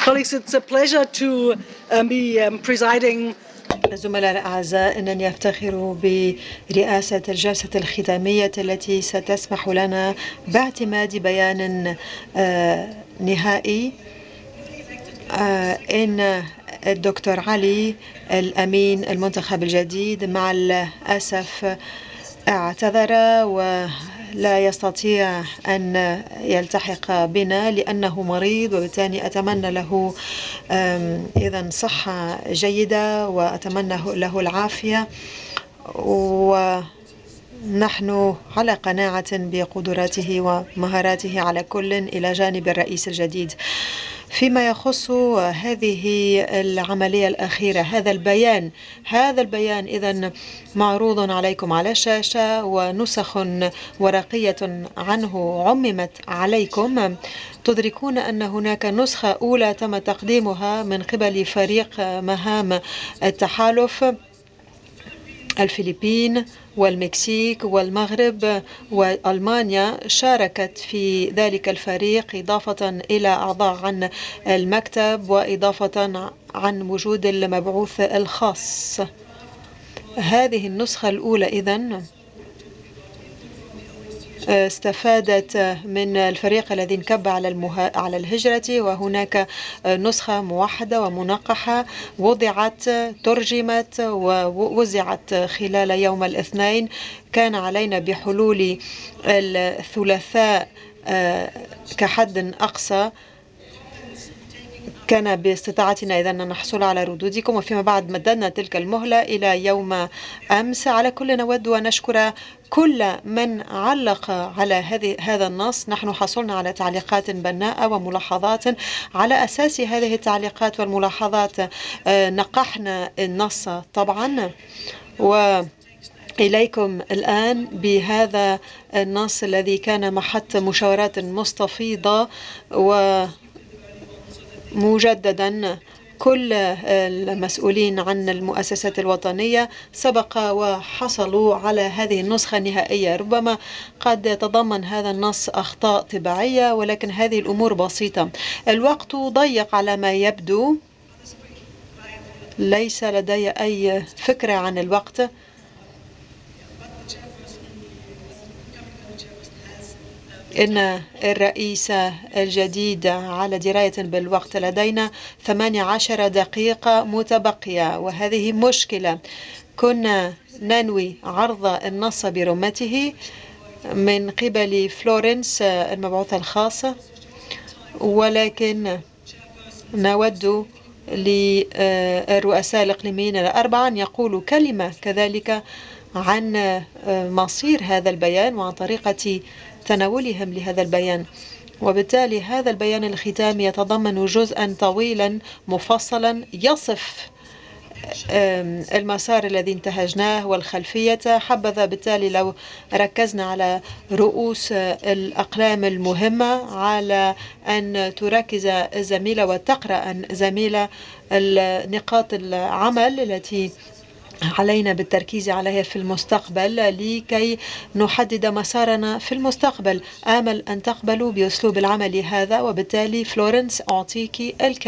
Colleagues, it's a pleasure to be presiding. الزملاء الأعزاء، إنني أفتخر برئاسة الجلسة الختامية التي ستسمح لنا باعتماد بيان نهائي. إن الدكتور علي الأمين المنتخب الجديد مع الأسف اعتذر ولا يستطيع أن يلتحق بنا لأنه مريض، وبالتالي أتمنى له إذن صحة جيدة وأتمنى له العافية، ونحن على قناعة بقدراته ومهاراته على كل إلى جانب الرئيس الجديد. فيما يخص هذه العملية الأخيرة، هذا البيان إذن معروض عليكم على الشاشة، ونسخ ورقية عنه عممت عليكم. تدركون أن هناك نسخة أولى تم تقديمها من قبل فريق مهام التحالف. الفلبين والمكسيك والمغرب وألمانيا شاركت في ذلك الفريق، إضافة إلى أعضاء عن المكتب وإضافة عن وجود المبعوث الخاص. هذه النسخة الأولى إذن استفادت من الفريق الذي انكب على الهجرة، وهناك نسخة موحدة ومنقحة وضعت ترجمت ووزعت خلال يوم الاثنين. كان علينا بحلول الثلاثاء كحد أقصى، كان باستطاعتنا إذا أن نحصل على ردودكم، وفيما بعد مددنا تلك المهلة إلى يوم أمس. على كل نود ونشكر كل من علق على هذا النص. نحن حصلنا على تعليقات بناءة وملاحظات، على أساس هذه التعليقات والملاحظات نقحنا النص طبعا، وإليكم الآن بهذا النص الذي كان محط مشاورات مستفيضة. ومجددا كل المسؤولين عن المؤسسات الوطنية سبق وحصلوا على هذه النسخة النهائية. ربما قد يتضمن هذا النص أخطاء طباعية، ولكن هذه الأمور بسيطة. الوقت ضيق على ما يبدو، ليس لدي أي فكرة عن الوقت. إن الرئيس الجديد على دراية بالوقت، لدينا 18 دقيقة متبقية، وهذه مشكلة. كنا ننوي عرض النص برمته من قبل فلورنس المبعوثة الخاصة، ولكن نود للرؤساء الإقليميين الأربعة أن يقولوا كلمة كذلك عن مصير هذا البيان وعن طريقة تناولهم لهذا البيان. وبالتالي هذا البيان الختامي يتضمن جزءا طويلا مفصلا يصف المسار الذي انتهجناه والخلفية. حبذا بالتالي لو ركزنا على رؤوس الأقلام المهمة، على أن تركز الزميلة وتقرأ زميلة نقاط العمل التي علينا بالتركيز عليها في المستقبل لكي نحدد مسارنا في المستقبل. آمل أن تقبلوا بأسلوب العمل هذا، وبالتالي فلورنس أعطيك الكلمة.